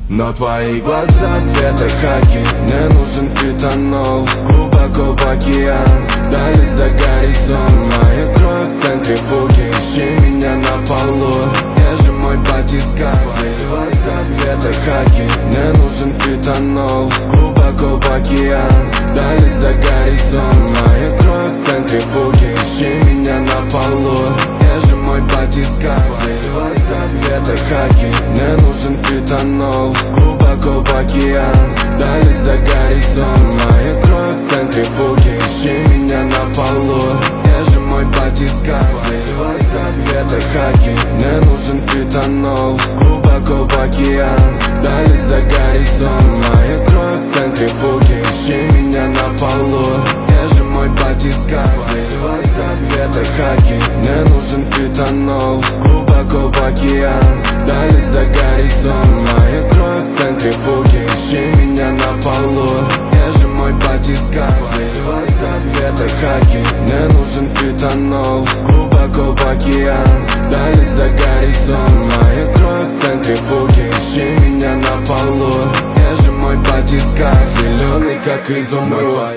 Но твои глаза цвета хаки, мне нужен фитонол. Глубоко в океан, дали за горизонт. Моя кровь в центрифуге, ищи меня на полу. Где же мой батискаф? Твои глаза цвета хаки, мне нужен фитонол. Глубоко в океан, дали за горизонт. Моя кровь в центрифуге, ищи меня на полу. Где же мой батискаф? Твои глаза цвета хаки, мне нужен фитонол. Глубоко в океан, дали за горизонт. Моя кровь в центрифуге, ищи меня на полу. Где же мой батискаф? Твои глаза цвета хаки, мне нужен фитонол. Глубоко в океан, дали за горизонт. Моя кровь в центрифуге, ищи меня на полу. Где же мой батискаф? Твои глаза цвета хаки, мне нужен фитонол. Глубоко в океан, дали за горизонт. Моя кровь в центрифуге, ищи меня на полу. Где же мой батискаф? Твои глаза цвета хаки, мне нужен фитонол. Глубоко в океан, дали за горизонт. Моя кровь в центрифуге, ищи меня на полу. Где же мой батискаф? Зеленый как изумруд.